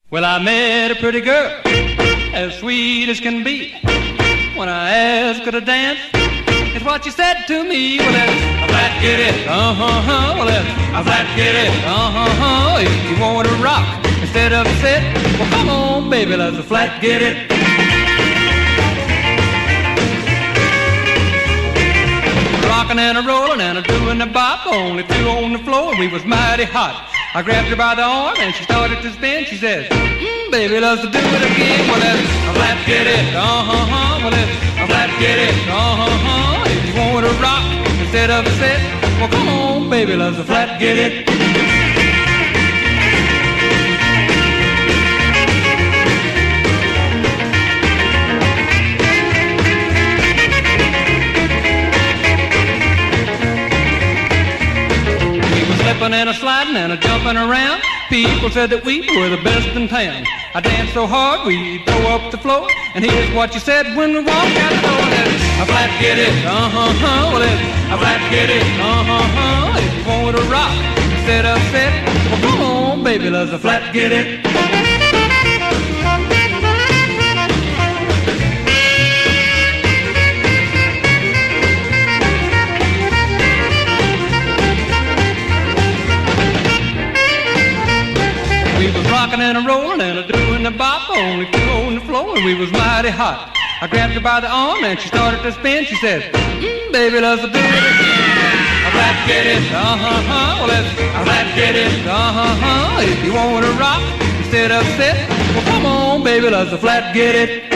Well, I met a pretty girl, as sweet as can be. When I asked her to dance, it's what she said to me. Well, it's a flat get it, well, it's a flat get it, If you want to rock instead of sit, well, come on, baby, let's a flat get it. Rockin' and a-rollin' and a-doin' the bop, only two on the floor, and we was mighty hot. I grabbed her by the arm and she started to spin. She says, baby, let's do it again. Well, let's a flat get it, well, let's a flat get it, If you want to rock instead of sit, well, come on, baby, let's a flat get it. Slipping and a sliding and a jumping around. People said that we were the best in town. I danced so hard we tore up the floor. And here's what you said when we walked out the door. Let's a flat get it, well, it's a flat get it, If you want to rock instead of sit, well, come on, baby, let's a flat get it. We was rockin' and a-rollin' and a-doin' the bop, only two on the floor, and we was mighty hot. I grabbed her by the arm and she started to spin. She said, baby, let's do it again. A flat get it, well, let's a flat get it, If you want to rock instead of sit, well, come on, baby, let's a flat get it.